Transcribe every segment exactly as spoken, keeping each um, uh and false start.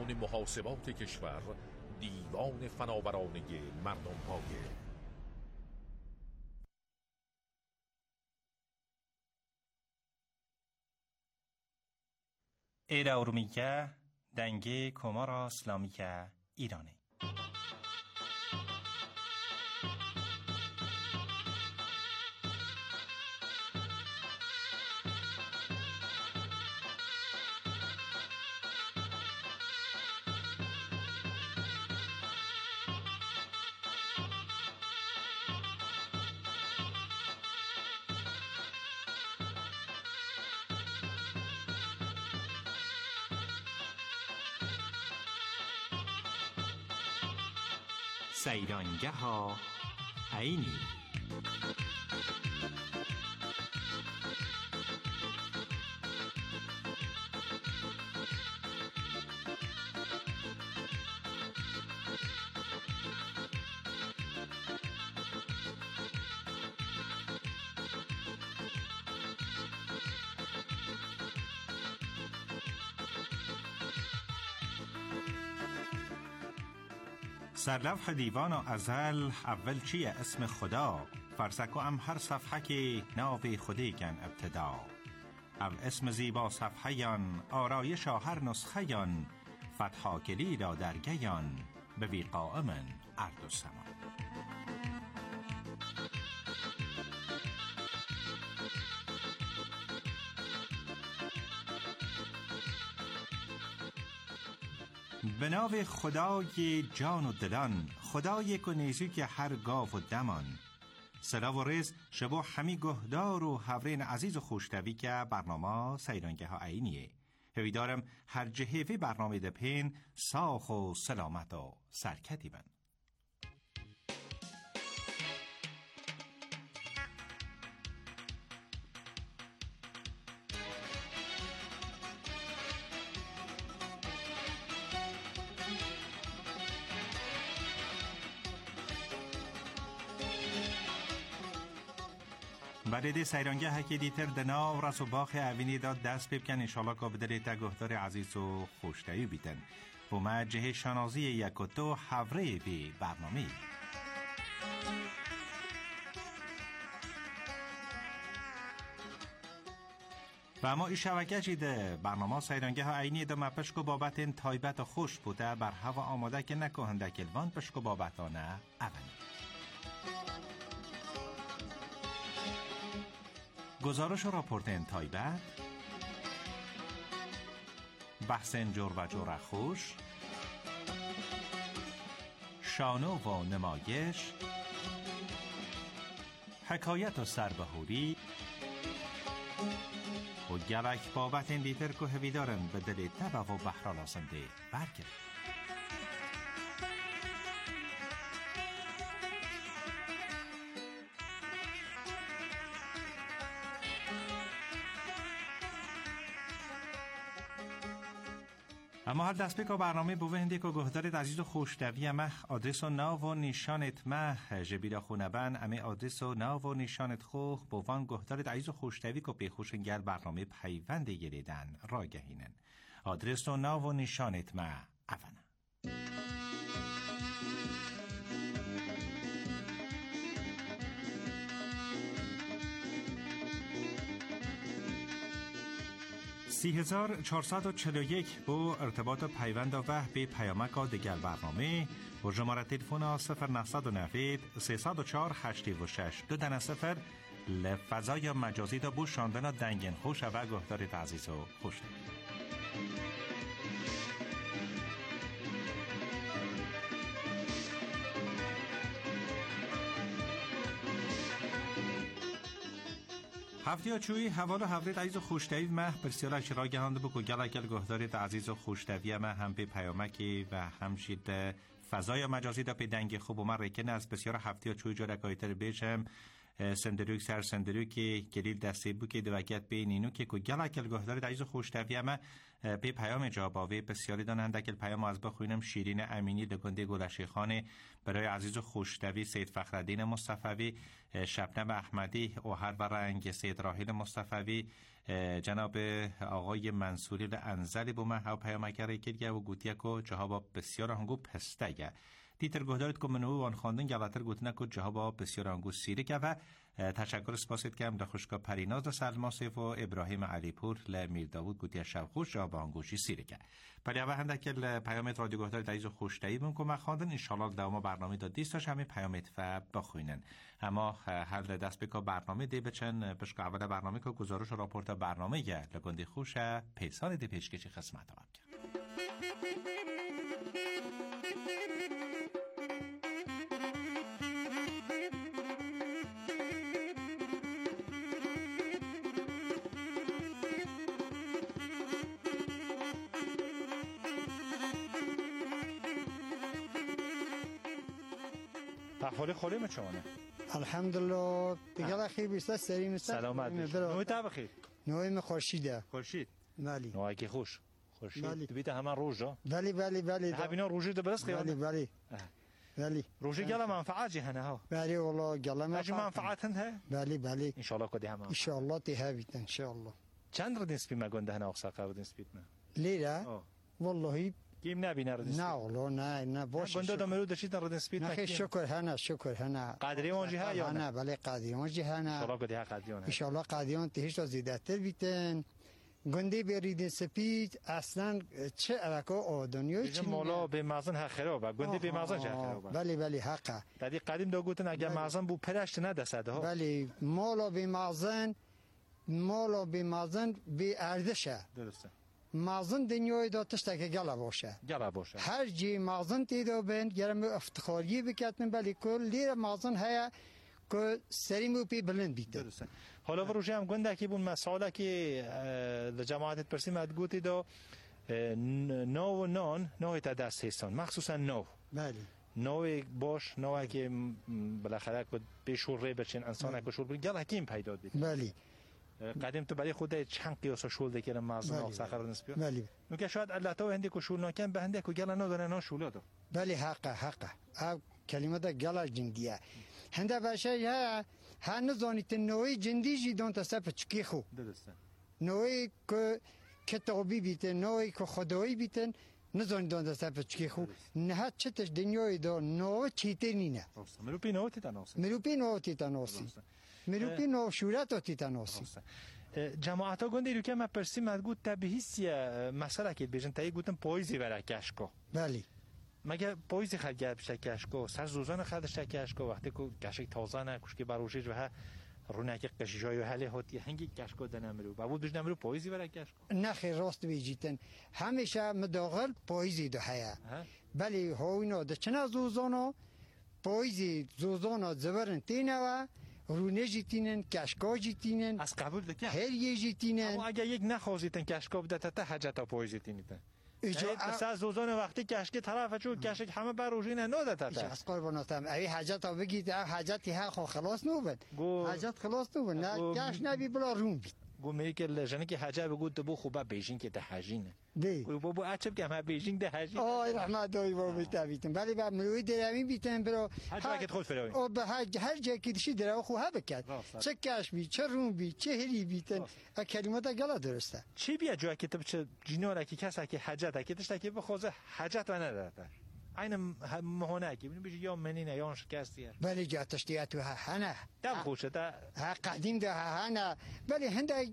دیوان محاسبات کشور، دیوان فناورانه مردم های ایرا ارومیکه دنگه کمارا اسلامیکه ایرانی. سیرانگه ها عینی. سرلوح دیوان و ازل اول چیه اسم خدا، فرسک و ام هر صفحه که ناو خودی کن ابتدا. او اسم زیبا صفحه یان آرایش هر نسخه یان، فتحا کلی را درگه یان به وی قائمن ارد و سما. به نام خدای جان و دلان، خدای کنیزی که هر گاو و دمان. سلا و رز شبو همی گهدار و هورین عزیز و خوشتوی که برنامه سیرانگه ها عینیه. هویدارم هر جهوی برنامه دپین ساخ و سلامت و سرکتی بن. برای سیرانگه هکی دیتر دناو رس و باخ اوینی داد دست ببکن انشالله که بدلی تا گهدار عزیز و خوشتایی بیتن و ما جه شنازی یک و دو حوره بی برنامه. و اما این شبکه جیده برنامه سیرانگه ها عینی دو مپشک و بابت این تایبت و خوش بوده بر هوا آماده که نکوهنده کلوان پشک و بابتانه اوانی. گزارش و راپورت انتایبت، بحث جور و جور خوش، شانو و نمایش، حکایت و سربهوری و گلک بابت این دیتر که هوی دارن به دل تبه و بحرال آسنده برگرد. اما هر دست بکا برنامه بوهنده که گهدارت عزیز و خوشتوی مه آدرس و ناو و نشانت مه جبیرا خونبن امی آدرس و ناو و نشانت خوخ بوان گهدارت عزیز و خوشتوی که پیخوشن گل برنامه پیوند گریدن را گهینن. آدرس و ناو و نشانت مه اونا. سی هزار چهارصد و چهل و یک با ارتباط پیوند و به پیامک دیگر برنامه با شماره تلفن صفر نهصد و نود سیصد و چهار هشتاد و شش دو دن صفر لفضای مجازی دا بو شاندن دنگن خوش و گهدارت عزیز و خوش. هفته چوی حوال و حوالت عزیز و خوشتوی مه برسیال اشرا گهانده بکو گل اکل گهدارت عزیز و خوشتوی مه هم به پیامکی و همشید فضای مجازی دا پیدنگ خوب و من ریکن از بسیار هفته چوی جارکایتر بیشم سندروک سر سندروکی گلیل دستی بو که دوکیت بینینو که کو گل اکل گهدارت عزیز و خوشتوی مه به پیام جواباوی بسیاری دانند اکل پیام از بخوینم شیرین امینی دگنده گلشی خانه برای عزیز و خوشتوی سید فخرالدین مصطفی، شبنم احمدی و هر و رنگ سید راحیل مصطفی، جناب آقای منصوری انزلی بومه ها پیامکره کردگه و گوتیه که جهابا بسیار هنگو پستگه دیتر گهدارید که منو وان خواندن گلاتر گوتنه که جهابا بسیار هنگو سیره که و تشکر سپاسید که هم در خوشگاه پریناز در سلماسف و ابراهیم علیپور لمیر داود گوتیه شبخوش جهابا هنگوشی سیره که پلی اوه هنده که پیامت رادیو گهدارید عزیز و خوشتایی بون که خواندن انشالله دوما برنامه دا دیستاش همه پیامت و بخوینن اما هر دست بکا برنامه دی بچن بشک اول برنامه که گزارش و راپورت برنامه گه لگندی خوشه پیسان دی پیشکشی خدمت آب کرد. احوال خولی مچونه الحمدلله دیگه اخی بیست سریم سلامت نوی تا بخیر نوی می خورشیده خورشید بله نوی کی خوش خورشید بله. تو بیت همه روزا بله بله بله هبینا روزی ده برس بله بله بله روزی گلا منفعت جهنه ها بله والله گلا منفعت منفعت هنده بله بله ان شاء الله کدی همه ان شاء الله تهابیت ان شاء الله چند رد نسبی مگنده هنه اقصا قرد نسبیت نه لیره والله کیم نبینه رد نسبیت نه والله نه نه باشه گنده دامرو داشتید رد نسبیت نه شکر هنه شکر هنه قدری اونجی ها یا نه بله قدری اونجی هنه ان شاء الله کدی ها قدریون ان شاء الله قدریون تهش را زیاده تر بیتن گنده برید سپید اصلا چه علاقه آدانیای چی مولا به مازن ها خرابه گنده به مازن چه خرابه بله بله حقه دادی قدیم دو گوتن اگه مازن بو پرشت ندسده ها بله مولا به مازن مولا به مازن به ارزشه درسته مازن دنیای دا تشتکه گله باشه گله باشه هر جی مازن تیدا بند گرم افتخاری بکتن بله کل لیر مازن هیا که سریمو پی بلند بیده درسته حالا وروجه هم گنده که بون مسئله که لجماعت پرسی مدگوتی دا نو و نان نوی تا دست هستن مخصوصا نو بله نوی باش نوی که بالاخره که به شوره بچین انسان که شور بگی گله کیم پیدا بید بله قدیم تو برای خود چند قیاسا شولده که مازن آقصا خرد نسبیه بله نو شاید الله تو هندی که شول نکن به هندی که گله نداره نه شوله دو بله حقه حقه او کلمه دا گله جندیه هنده باشه یا ها نزانیت نوعی جندی جی دون تا سپ چکی خو درسته نوعی که کتابی بیتن نوعی که خدایی بیتن نزانی دون تا سپ چکی خو نه چتش دنیای دا نوع چیته نینه مروپی نوع تیتا ناسی مروپی نوع تیتا ناسی مروپی نوع شورت تیتا ناسی جماعت ها گنده رو که ما پرسی مدگود تبهیسیه مسئله که بیشن تایی گوتن پایزی برای کشکو بله مگه پایزی خد گرد بشه کشکو سر زوزان خدش کشکو وقتی که کشک تازه نه کشکی بروشش و ها رونک قشیجای و حله هاتی هنگی کشکو دنمرو و بود نمرو پایزی برای کشکو نخی راست بیجیتن همیشه مداخل پایزی ده هیا بله هاینا ده چنا زوزانا پایزی زوزانا زبرن تینه و رونه جیتینن کشکا جیتینن از قبول دکه هر یه جیتینن اما اگه یک نخوازیتن کشکا بده تا حجتا پایزی تینیتن اجا از زوزان وقتی کشکی طرف چون کشک همه بر روزینه نده تا اجا از قرباناتم ای حاجت ها بگید حاجتی ها خو خلاص نوبد حاجت خلاص نوبد نه کش نبی بلا روم بید گو میگه که لجنه که حاجه بگود تو بو خوبه بیجین که ده حجینه دی گو بابا اچب که همه بیجین ده حجینه آی رحمت دایی بابا بیتن ولی بعد مروی درمی بیتن برو حج وقت خود فراوی او به حج هر جا که دشی درو خو ها بکد چه کش بی چه روم بی چه هری بیتن کلمات گلا درسته چی بیا جا که تو چه جینوره که کسا که حجت که تشتا که بخوازه حجت و نداره این مهانه که ببین یا منینه یا شکستیه بله جا تشتیات و هنه دم خوشه تا قدیم ده هنه بله هنده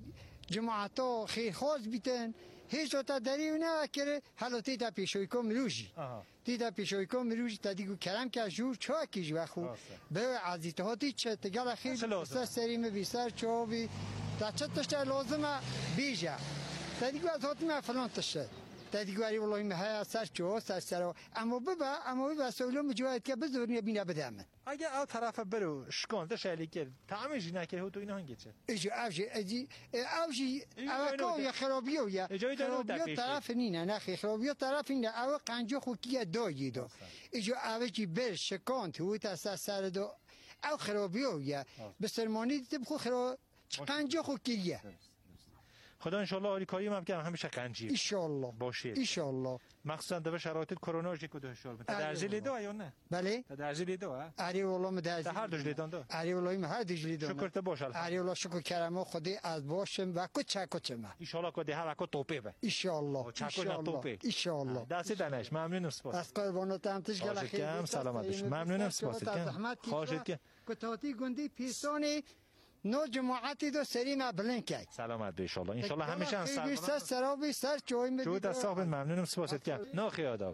جماعتا خیر خواست بیتن هیچ تا دریو نه کرده حالا تا پیشوی کم مروجی تا پیشوی کم مروجی تا دیگو کرم که جور چا کیج بخو به عزیزت هاتی چه تگل خیر بسر سریم بیسر چاوی تا چه تشته لازمه بیجه تا دیگو از هاتی من فلان تشته تا دیگو اری والله این های سر چه سر سر اما ببا اما ببا سویلو مجوید که بزرنی بینه بده من اگه او طرف برو شکان تشالی کرد تعمیجی نکرد تو اینا هنگی چه اجو اوجی اجی اوجی اوکا یا خرابیو یا خرابیو طرف نینه نه خرابیو طرف اینه او قنجو خوکیه دایی دو اجو اوجی بر شکان تو تا سر دو او خرابیو یا بسرمانی دیده بخو خراب قنجو خوکیه خدا ان شاء الله آریکاری هم که همیشه قنجی ان شاء الله باشه ان شاء الله مخصوصا در شرایط کرونا چه کده شال درجه لیدو یا نه بله درجه لیدو ها اری والله مدرج هر دوش لیدان دو اری والله ما هر دوش لیدان شکر ته باشه اری والله شکر کرم خدای از باشم و کوچه کوچه ما ان شاء الله کده هر کو توپه به ان شاء الله ان شاء الله ان شاء الله دست دانش ممنونم سپاس از قربانتان تش گله خیر سلامت باش ممنونم سپاس خواهشت که کتاتی گندی پیستانی نو جماعتی دو سری ما بلند کرد سلامت به ان شاء الله ان شاء الله همیشه سر سر سرابی سر چوی می جو دست صاحب ممنونم سپاست که نو خیادا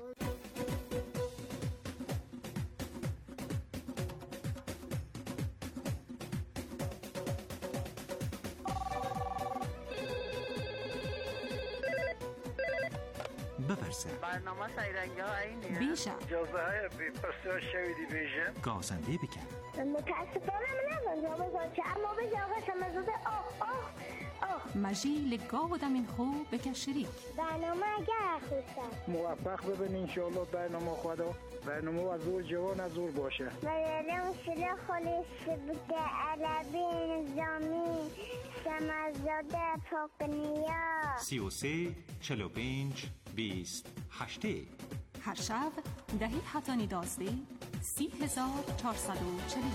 بپرسه برنامه سیرنگی ها اینه بیشه جازه های بی پرسیار شویدی بیشه گازنده بکن متاسفانه من نبودم بزرچه اما به جاقه شمزوده آه آه آه مجی لگاه دمین خوب بکن شریک برنامه اگر خوستم موفق ببین انشاءالله برنامه خدا برنامه از زور جوان از زور باشه برنامه شده خالی سبت عربی نظامی شمزاده پاکنیا سی و سه چل و پنج بیست هشته هر شب دهی حتانی دازده سی هزار چهارصد و چل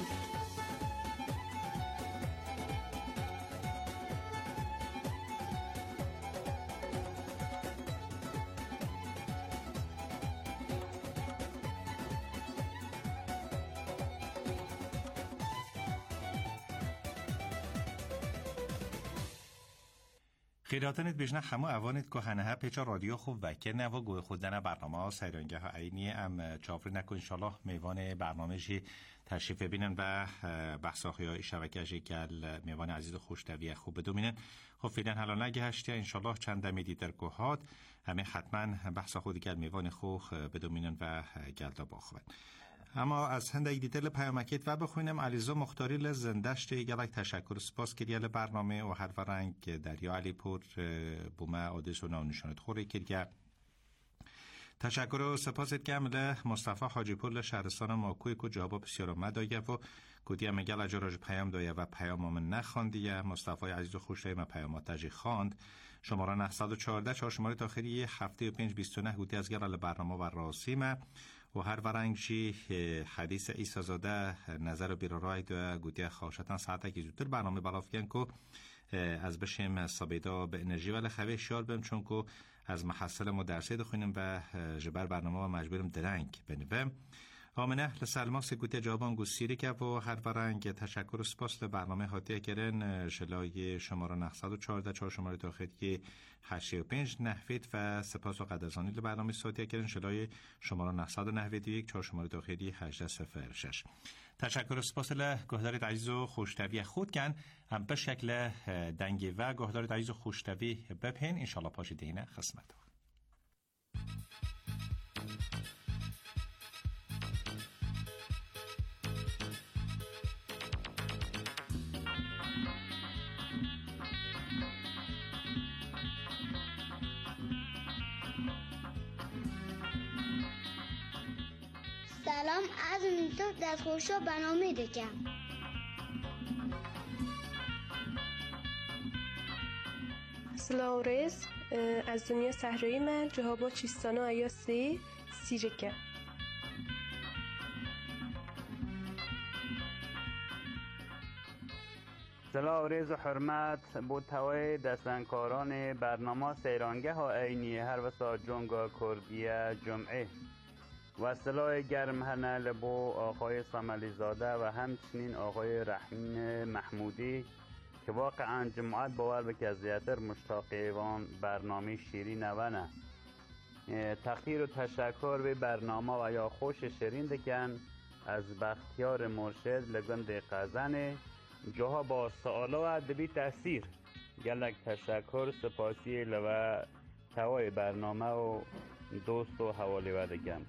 خیراتنت بجنه همه اوانت که هنه ها پیچا رادیو خوب وکر نه و گوه خودن برنامه ها سیرانگه ها عینی ام چافر نکن انشالله میوان برنامه جی تشریف ببینن و بحثاقی های شبکه جی گل میوان عزیز و خوشتوی خوب بدومینن خب فیلن حالا نگه هشتی انشالله چند دمیدی در گوهات همه حتما بحثا خودی گل میوان خوخ بدومینن و گلدا باخوان اما از هنده دیتل پیامکیت و بخوینم علیزا مختاری لزندشت گلک تشکر و سپاس کریال برنامه و هر ورنگ دریا علی پور بومه آدرس و ناونشانت خوری کرگه تشکر و سپاست کم مصطفی حاجی پور شهرستان ماکوی که جواب بسیار مدایه و کودی هم گل اجاراج پیام دایه و پیام من نخواندیه مصطفی عزیز و خوشتایی ما پیامات تجی خواند شماره نهصد و چهارده چهار شماره تاخری هفته و پنج بیست و نه گودی از گل برنامه و راسیمه و هر ورنگشی حدیث ایسا زاده نظر و بیرارای دو گوتی خواهشتن ساعته که زودتر برنامه بلافگن که از بشیم سابیدا به انرژی ولی خواه شیار بیم چون که از محصل ما درسی دخوینیم و جبر برنامه و مجبوریم درنگ بنویم آمنه لسلما سگوتی جوابان گو سیری که و هر ورنگ تشکر و سپاس برنامه حاطیه کرن شلای شماره نهصد و چهارده چهار شماره تاخری هشت و پنج نحوید و سپاس و قدرزانی برنامه صوتیه کرن شلای شماره نهصد و نود و یک چهار شماره تاخری هجده صفر شش تشکر و سپاس لگهدارت عزیز و خوشتوی خود کن هم به شکل دنگی و گهدارت عزیز و خوشتوی بپین انشالله پاشیدینه خسمت سلام از میتو دست خوشو برنامه دکم سلام ریز از دنیا صحرایی من جهابا چیستانو ایا سی سیرکه سلام ریز و حرمت بود توی دستنکاران برنامه سیرانگه ها اینی هر وسا جنگا کردیه جمعه و سلام گرم هنه لبو آقای صملی زاده و همچنین آقای رحمین محمودی که واقعا جمعات باور بک از زیادتر مشتاقیوان برنامه شیری نونه تقدیر و تشکر به برنامه و یا خوش شیرین دکن از بختیار مرشد لگند قزنه جاها با سآلا و دبی تاثیر گلک تشکر سپاسی لو توای برنامه و دوست و حوالی و دکن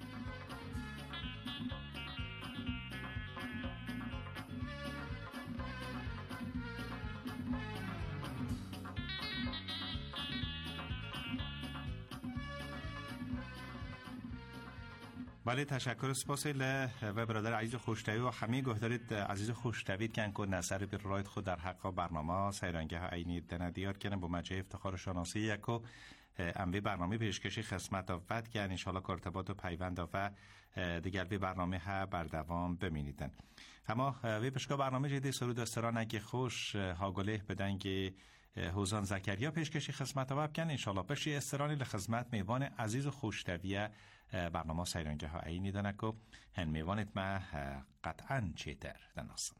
بله تشکر سپاس ل و برادر عزیز خوشتوی و همه گهدارید عزیز خوشتوید کن که نظر بر رایت خود در حق برنامه سیرانگه ها عینی دندیار کنم با مجه افتخار شناسی یکو اموی برنامه پیشکشی خدمت آفد که انشالله کارتبات و پیوند و دیگر به برنامه ها بردوام بمینیدن. اما وی پشکا برنامه جدی سرود استران اگه خوش هاگله بدنگ حوزان زکریا پیشکشی خدمت آفد کن انشالله پشی استرانی لخدمت میوان عزیز و خوشتوی برنامه سیرانگه ها عینی دنکو هن میوانت ما قطعا چیتر دناسن.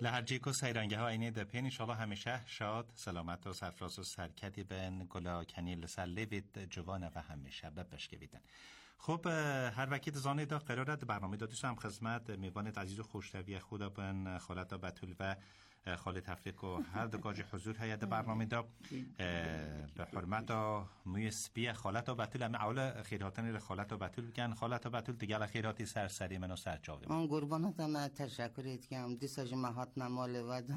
لهرجی کو سیرانگه ها اینه دپین انشالله همیشه شاد سلامت و سرفراز و سرکتی بین گلا کنیل سلیوید جوانه و همیشه ببشکویدن. خب هر وقت زانه دا قرارت برنامه دادیش هم خدمت میوانت عزیز و خوشتوی خدا بین خالت بتول و خاله تفریق و هر دو گاج حضور هیئت برنامه دا به حرمت موی سپی خالت بتول هم اول خیراتن خالت بتول بکن. خالت بتول دیگه خیراتی سرسری منو سرچاوی من قربانتم تشکریت کنم دیساج مهات نماله ود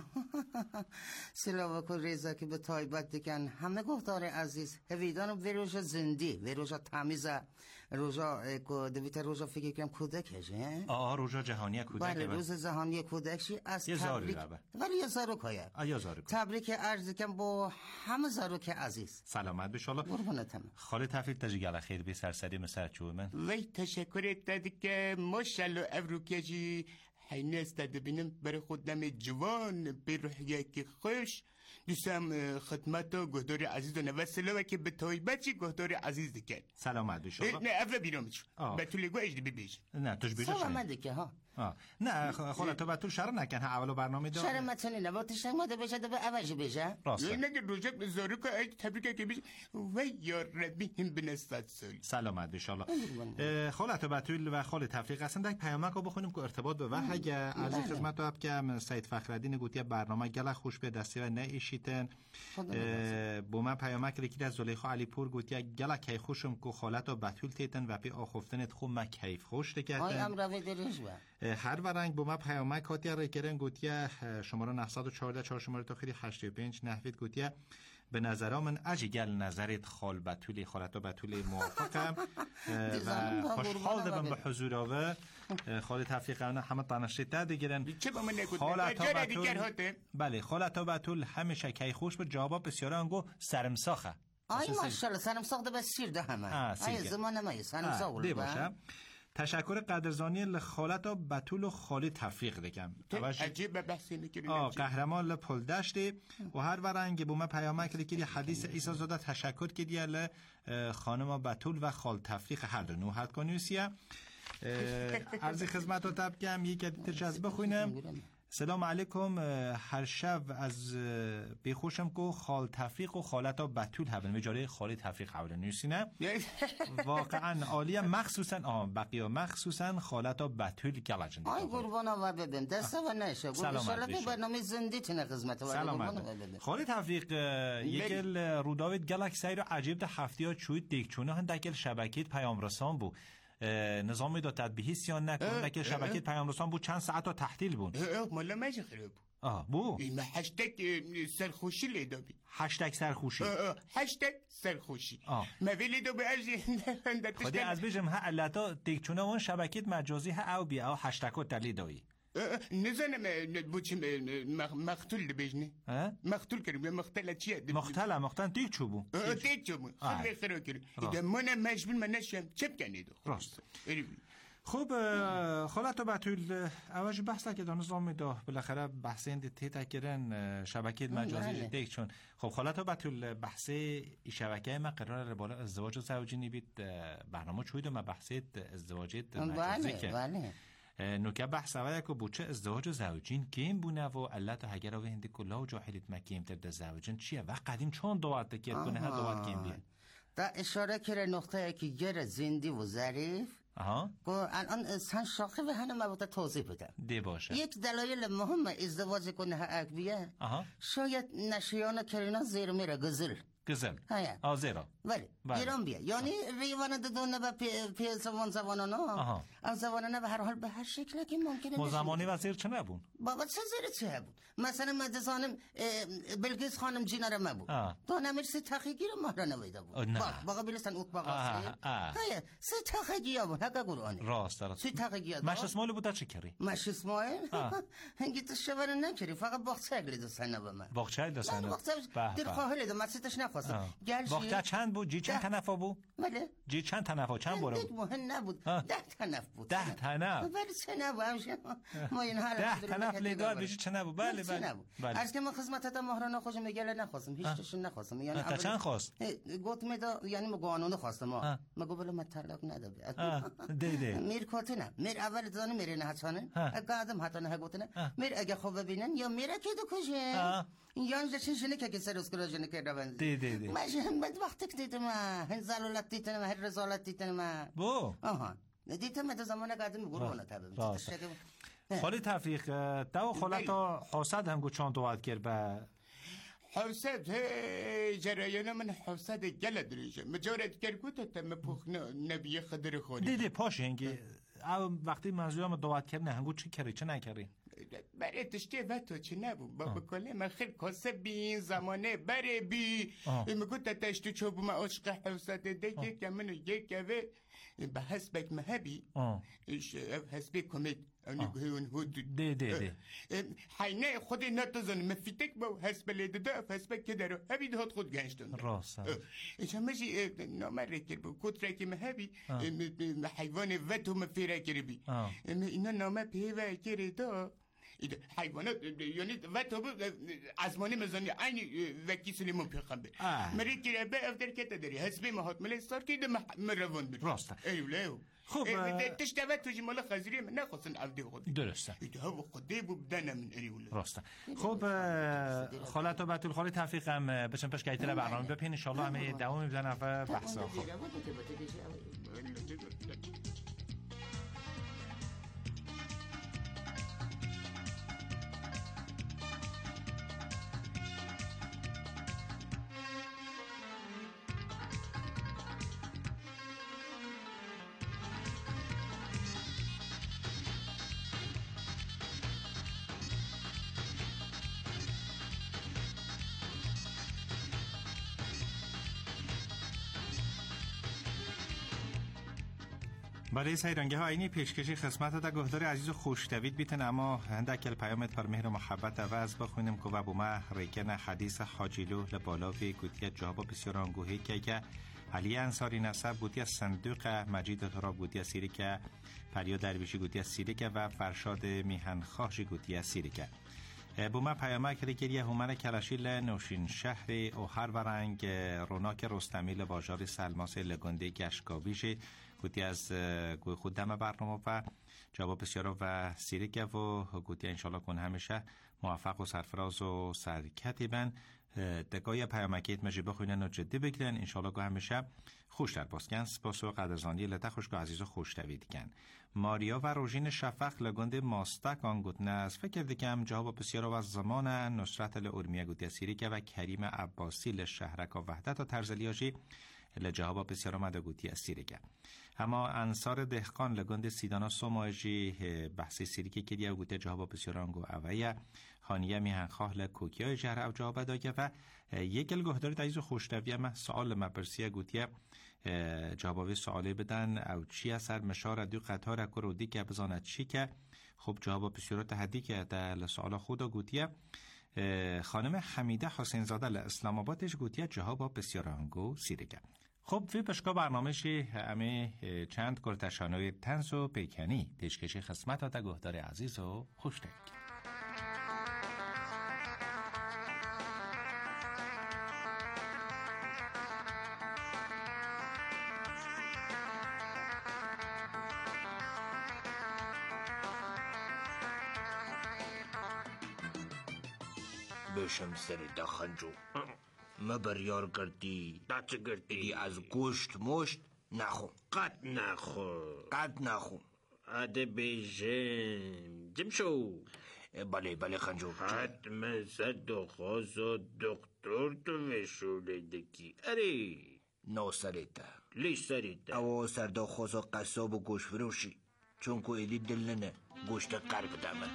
سلاو کو ریزا که به تایبت دیگن همه گفتار عزیز هویدان ویروژا زندی ویروژا تمیزه روزا کو دویت روزا فکر کنم کودکشه آه روزا جهانی کودک بله روز جهانی کودکشی از تبریک ولی یه زارو کایا آیا زارو تبریک عرض کنم با همه زارو که عزیز سلامت بشاله قربانتم خاله تفریق تجیگل خیر بی سرسری مسر چوب من وی تشکرت دادی که ماشالله افروکیجی حینه استاده بینم برای خودم جوان به روحیه که خوش دوستم خدمت و گهدار عزیز و نوستلا و که به تایبتی گهدار عزیز دکن سلامت بشاله نه افرا بیرامش بطول گو اجده ببیش نه توش بیجه سلامت دکه ها آه. نه خاله تو بطول شر نکن ها اولو برنامه دار شر متنی نباتش نماده بشه دو به عوض بشه راسته نگه روزک زارو که اج تبریکه که بیش وی یا ربی هم بنستاد سالی سلامت بشاله خاله تو بطول و خاله تفریق هستن دک پیامک رو بخونیم که ارتباط به وحی عرضی خدمت رو اب که سید فخرالدین گوتی برنامه گله خوش به دستی و نایشیتن با من پیامک لیکید از زلیخا علی پور گوتی گله کی خوشم کو خاله تو بطول تیتن و پی آخفتنت خوب ما کیف خوش دکتن آی ام روی درش با هر ورنگ با ما پیامک کاتیا رکرن گوتیا شماره نهصد و چهارده چهار شماره تاخیری هشتاد و پنج نحوید گوتیا به نظرم من اجیگل نظرت خال بتولی خالتا بتولی موافقم و خوشحال دبم به حضور و خال تفریقانه همه تنشیده دیگرن خالتا بتول بله خالتا بتول همیشه کی خوش به جواب بسیار انگو سرمساخه آی ماشاءالله سرمساخ ده بس شیر ده همه آی زمان نمایی سرمساخ دی باشه تشکر قدرزانی لخالت و بتول و خالی تفریق دکم عجیب بحثی نکریم آه قهرمان لپل داشتی و هر ورنگ بومه پیامک لکیدی حدیث ایسا زاده تشکر کردی ل خانم بتول و خال تفریق هر دو نوحت کنیوسیه عرضی خدمت رو تب کم یک تجربه بخوینم سلام علیکم هر شب از بیخوشم که خال تفریق و خالتا بتول هبن وجاره خالی تفریق حول نیستینه واقعا عالیه مخصوصا آه بقیه مخصوصا خالتا بتول گلجن آی قربانا و ببین دسته و نشه گوشاله به برنامه زندی تنه خدمت و سلامت خالی تفریق یکل روداوید گلک سیر عجیب ده هفتی ها چوید دیکچونه هن دکل شبکیت پیام رسان بو نظامی دا تدبیهی سیان نکن که شبکه پیام رسان بود چند ساعت ها تحتیل بود مالا مجه خراب آه بو این هشتگ سرخوشی لیدا بی هشتگ سرخوشی هشتگ سرخوشی ما ویلی دو به ارزی خودی از بیشم ها علتا دیکچونه اون شبکه مجازی ها او بیا او هشتگ ها تلی دایی نزنم بوچم مقتول بجنی مقتول کردم مقتل چیه مقتل مقتل دیگ چو بو دیگ چو بو خیلی خراب کردم اذا من مجبور من نشم چپ کنید راست خوب خالت و بتول اواج بحث که دانستم میده بالاخره بحث این تیتا کردن شبکه مجازی دیگ چون خب خالت و بتول بحث شبکه ما قرار بالا ازدواج زوجی نبید برنامه چوید ما بحث ازدواج مجازی که نوکه بحث اوه که بوچه ازدواج زوجین کیم بونه و علت و هگر اوه هنده کلا و جاحلیت مکیم تر زوجین چیه و قدیم چون دوات دکیت کنه ها دوات کیم بیه دا اشاره کره نقطه که گر زندی و ظریف آها که الان سن شاخه و هنه مبادا توضیح بدم دی باشه یک دلایل مهم ازدواج کنه ها اکبیه شاید نشیان کرینا زیر میره گزل گزل آزیرا ولی ایران بیا یعنی ریوان دونه و پی زمان زمانانا از زمانانا به هر حال به هر شکل که ممکنه ما زمانی وزیر چه نبون؟ بابا چه زیر چه بود؟ مثلا مدرسانم بلگیز خانم جینا رو مبون تو نمیرسی تخیگی رو مهرا نویده بود باقا بیلستن اوک باقا سی سی تخیگی ها بود هکا قرآنی راست راست سی تخیگی ها مش اسمالی بوده چه کری؟ مش اسمالی؟ هنگی تو شبر نکری فقط باقچه اگلی دوستن نبا من باقچه دوستن دل خواهلی دو مسیتش نخواستم باقچه چند بود؟ جی چند تنفا بود؟ بله جی چند تنفا چند باره بود؟ مهم نبود ده تنف بود ده تنف؟ ولی چه نبود ما این حال ده تنف نفلگار بیشی چه نبود. بله بله بله از که من خدمت مهرانا خوشم میگله نخواستم هیچ چیزی نخواستم یعنی تا چند خواست گفت میدا یعنی ما قانون خواستم ما مگو بله من طلاق نده ده ده میر کوتنه میر اول دانه میره نه حسانه قادم حتی نه گوتنه میر اگه خوب ببینن یا میره که دو کجه یعنی چه شنه که سر اسکرا جن که روند ده ده ده ماشین بعد وقتی که دیدم هن زلالت دیدم هر رزالت دیدم بو آها دیدم مد زمان قدم گروه تابم خالی تفریق دو خالتا حسد هم گو چند دوات کرد به حوسد جرایان من حوسد گله دریجه مجارد کرگوت تم پخ نبی خدر خونی دیدی پاشه هنگی وقتی منظور هم دوات کرد نه هنگو چی کردی چه نکردی برای تشتی و تو چه نبود با بکله من خیلی کاسه بی این زمانه برای بی میگو تا تشتی چوب ما عشق حوسد دیگه که منو یک اوه به حسبک مهبی حسبک کمید ده ده ده حینه خودی نتزن مفیتک با حسب لیده ده حسبک که درو هبی ده خود گنشتن راست ایشان مجی نامر رکر بو کت رکی مهبی حیوان وطو مفیره کری بی اینا نامه پیوه کری ده حیوانات یعنی وطو بو ازمانی مزانی اینی وکی سلیمون پیغمبر مری کری به افتر کتا داری حسبی محات ملی سار که ده مروان بر راست ایوله خوب تشتوت توجی مالا خزیری من نخواستن عبدی خودی درسته ایده ها خودی بو بدنه من ایوله راسته خوب خالت و بطول خالی تفریقم بچن پش که برنامه بپین انشالله همه دوام میبزن و بحثا خوب برای سیرانگه ها اینی پیشکشی خدمت تا گهدار عزیز و خوشتوید بیتن اما هندکل پیامت پر مهر و محبت عوض بخونیم که و بومه ریکن حدیث حاجیلو لبالاوی گوتیت جواب بسیار انگوهی که که علی انصاری نصب گوتی صندوق مجید تراب گوتی سیری که پریا درویشی گوتی سیری که و فرشاد میهن خواهشی گوتی سیری که بومه پیامک ریکریه همه کلاشیل نوشین شهر او هر ورنگ روناک رستمیل باجار سلماس لگنده گشکاویشی گوتی از گوی خود دم برنامه و جواب بسیارا و سیریکه و گوتی انشالله کن همیشه موفق و سرفراز و سرکتی بن دقای پیامکیت مجی بخوینن و جدی بگیرن انشالله که همیشه خوش در باسکن سپاس و قدرزانی لطه خوشگاه عزیز و خوش دویدگن ماریا و روژین شفق لگند ماستک آن گوتنه از فکر دیگم جواب بسیارا و زمان نصرت الارمیه گوتی سیریکه و کریم عباسی لشهرک و وحدت و ترزلیاجی لجواب بسیار آمده گوتی از سیریکه اما انصار دهقان لگند سیدانا سوماجی بحثی سیریکه که دیگه گوته جواب بسیار آنگو اویه خانیه میهن خواه لکوکی های جهر او جواب داگه و یک گلگهداری دایز و خوشتویه مه سوال مبرسیه گوتیه جوابی سوالی بدن او چی اثر مشار دو قطار اکو رو دی که بزاند چی که خب جواب بسیار تحدی که در سوال خود گوتیه خانم حمیده حسین زاده لاسلام آبادش گوتیه جواب بسیار آنگو سیریکه خب فی پشکا برنامهشی همه چند گرتشانوی تنز و پیکنی پیشکشی خدمت تا گهدار عزیز و خوشتک بشم سر دخنجو ما بریار کردی دچه کردی دی از گوشت مشت نخو قد نخو قد نخو عده بیشم جم شو بله بله خنجو حتما صد و خواست و دکتر تو وشوله دکی اره نو سریتا لی سریتا او سردا خواست و قصاب و گوش فروشی چون که ایدی دل ننه گوشت قرب دامن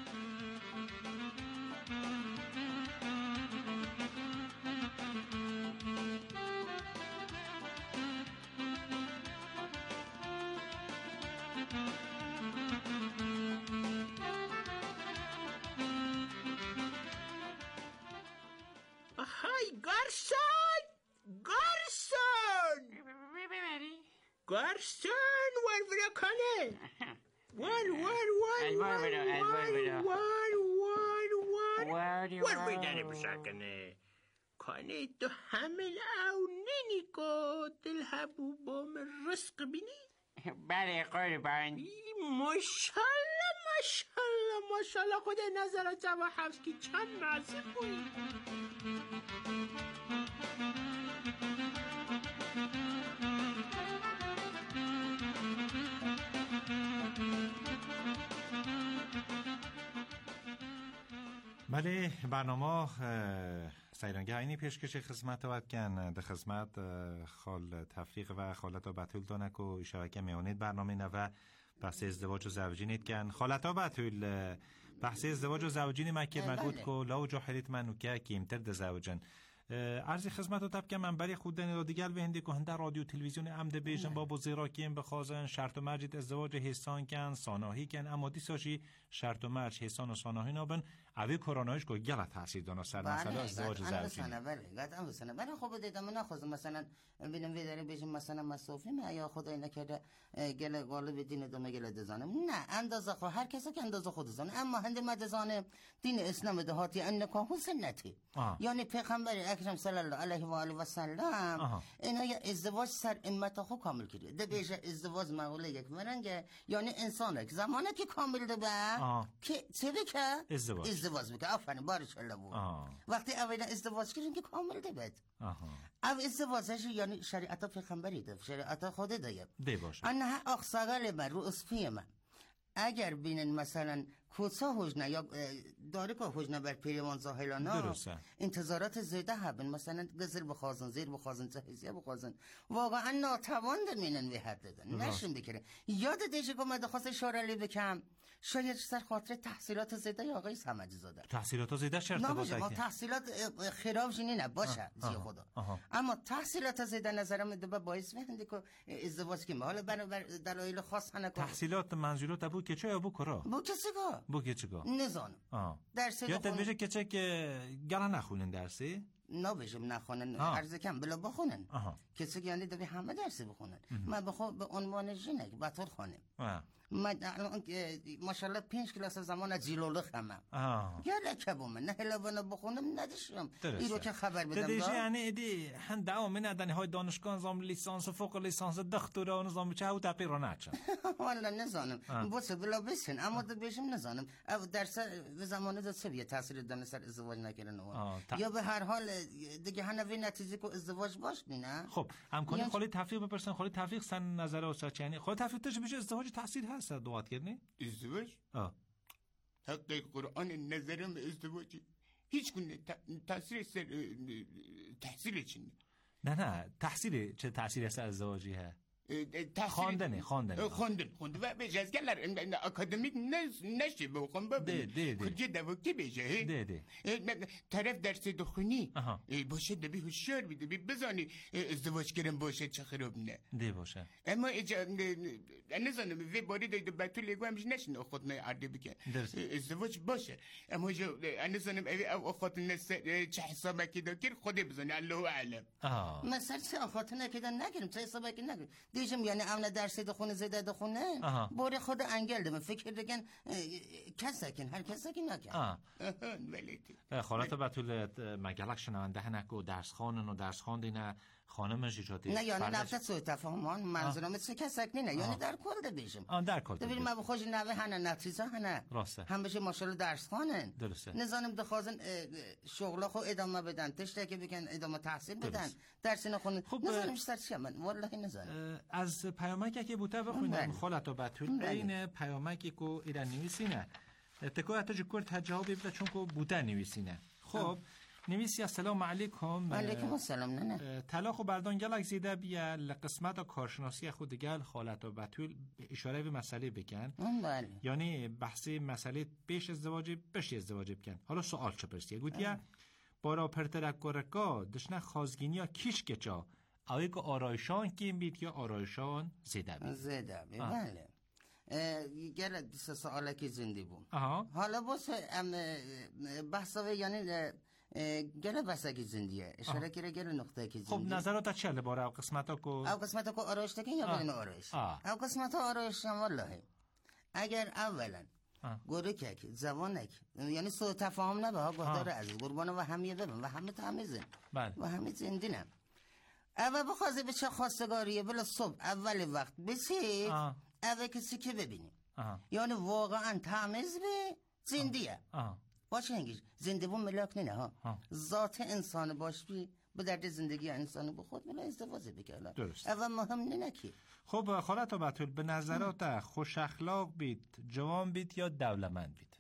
گارسون وار برو کنه وار وار وار وار وار وار واری واری داره بشکنه کانه تو حمل او ننیکو دل حبوبام رزق بینی بله قربان ماشالله ماشالله ماشالله خود نظرت جوا حفظ که چند مزه بوی بله برنامه سیرانگه اینی پیشکش خدمت وقت کن در خدمت خال تفریق و خالتا بطول دانک و اشاره که میانید برنامه نوه بحث ازدواج و زوجی نید کن خالتا بطول بحث ازدواج و زوجی مکر مگود که لاو جاحلیت منو که کمتر ده زوجن عرضی خدمت و تب که منبری خود دنی را دیگر به هندی که هنده رادیو تلویزیون عمد بیشن با بزیرا کم بخوازن شرط و مرجید ازدواج حسان کن ساناهی کن اما دیساشی شرط و مرج حسان و ساناهی نابن اوی کرونایش که گله تحصیل دانا سر مسئله ازدواج زوجی بله قطعا بسنه بله خوب دیدم نخواستم مثلا ببینم ویداره بیشم مثلا مسافی ما یا خدای نکرده گله غالب دین دمه گله دزانم نه اندازه خو هر کسی که اندازه خود دزانه اما هند مدزانه دین اسلام دهاتی ان نکاح سنتی یعنی پیغمبر اکرم صلی الله علیه و آله و سلم اینا ازدواج سر امت خو کامل کرده ده بیش ازدواج مقوله یک مرنگه یعنی انسانه که زمانه که کامل ده با که چه بکه ازدواج ازدواج بکه آفرین بارش الله بود وقتی اولا ازدواج کردن که کامل ده بد او ازدواجش یعنی شریعت پیغمبری ده شریعت خود ده ده باشه انها اقصاقل من رو اسفی من اگر بینن مثلا کوسا حجنه یا داره که حجنه بر پیروان زاهلانه انتظارات زیده هبن مثلا گزر بخوازن زیر بخوازن تحیزیه بخوازن واقعا ناتوان در مینن به حد دادن نشون بکره یاد دیشه که مده خواست شارلی بکم شاید سر خاطر تحصیلات زیده یا آقای سمجی زاده تحصیلات زیده شرط باشه ما تحصیلات خراب جنی نباشه زی خدا اما تحصیلات زیده نظرم دبا باعث میخنده که ازدواج کنیم حالا بنابر دلایل خاص هنه تحصیلات منظورات ابو که چه ابو کرا بو کسی که بو که چگاه نزانم درسی یا تبیشه که چه که گره نخونن درسی نبیشم نخونن عرض کم بلا بخونن کسی که یعنی دبی همه درسی بخونن من بخون به عنوان جنک بطور خونم من ماشاءالله پنج کلاس زمان جیلوله خمم گله کبوم نه هلوانه بخونم نداشتم این رو که خبر بدم دیگه یعنی ایدی هند دوام ندانی های دانشگاه نظام لیسانس فوق لیسانس دکترا نظام چه او تقیر نچم والا نزانم بس بلا بسن اما ده بیشم نزانم او درس به زمانه ده چه تاثیر دانه سر ازدواج نکردن یا به هر حال دیگه هنوی نتیجه که ازدواج باش نه خب امکانی خالی تفریق بپرسن خالی تفریق سن نظر اوسط یعنی خالی تفریق تش بشه ازدواج تحصیل هست دوات کردنی ازدواج اه حق قرآن نظرم ازدواجی هیچ گونه تاثیر سر تحصیل چنه نه نه تحصیل چه تاثیر سر ازدواجی ها خواندنه خواندنه خواندن خواندن و به جزگلر اکادمیک نشه بخون ده ده ده کجا دوکی بشه ده ده طرف درس دخونی باشه دبی هوشیار بی دبی بزانی ازدواج کردن باشه چه خراب نه ده باشه اما نزانم وی باری دایده بطول لگو همش نشن اخوات نه عرده بکن ازدواج باشه اما نزانم او اخوات نسه چه حسابه که داکر خوده بزانی الله اعلم مثلا چه اخوات نکردن نگرم چه حسابه که نگرم دیشم یعنی امن درسی دخونه زیده دخونه باره خود انگل دمه فکر دگن کسکن هر کسکن نکن ولیتی خالات بطول مگلک شنونده هنک و درس خانن و درس خواندین خانم جیجاتی نه یعنی نفت سوی تفاهمان منظورم چه کسک نه یعنی در کل ده بیشم آن در کل ده ببینیم ما بخوش نوه هنه نتیزه هنه راسته هم بشه ماشالله درس خانن درسته نظانم دخوازن شغلا خو ادامه بدن تشته که بکن ادامه تحصیل بدن درس نخونن نظانم سر چیه من والله نظانم از پیامکی که بوده بخونم خالت و بطول این پیامکی که ایران نویسینه تکو حتی جکور تجاوبی بده چون که بوده نویسینه خب نویسی السلام علیکم علیکم السلام نه طلاق و بردان گلک زیده بیا لقسمت و کارشناسی خود گل خالت و بطول اشاره به مسئله بکن بله یعنی بحثی مسئله پیش ازدواج پیش ازدواج بکن حالا سوال چه پرسیه گوتیا بارا پرترک گرکا دشنه خازگینیا کیش کچا اوی که آرایشان کیم بید یا آرایشان زیده بید زیده بید بله گل سه سواله که زنده بوم آها حالا بس بحثه یعنی گله بسگی زندیه اشاره کرده گله نقطه که زندیه خب نظرات چله باره او قسمتا کو او قسمتا کو آرایش تکن یا بدون آرایش او قسمتا آرایش والله اگر اولا گورکک زبانک یعنی سو تفاهم نه به گهدار عزیز قربان و همیه ببین و همه تمیزه و همه زندینم اول بخوازه به چه خواستگاریه بلا صبح اول وقت بسی اول کسی که ببینیم یعنی واقعا تمیز به زندیه باشه هنگیش زنده بون ملاک نه ها ذات انسان باش بی به درد زندگی انسان به خود بلا استفاده بکنه درست اول مهم نه نکی خب خالت و بطول به نظرات خوش اخلاق بید جوان بید یا دولمند بید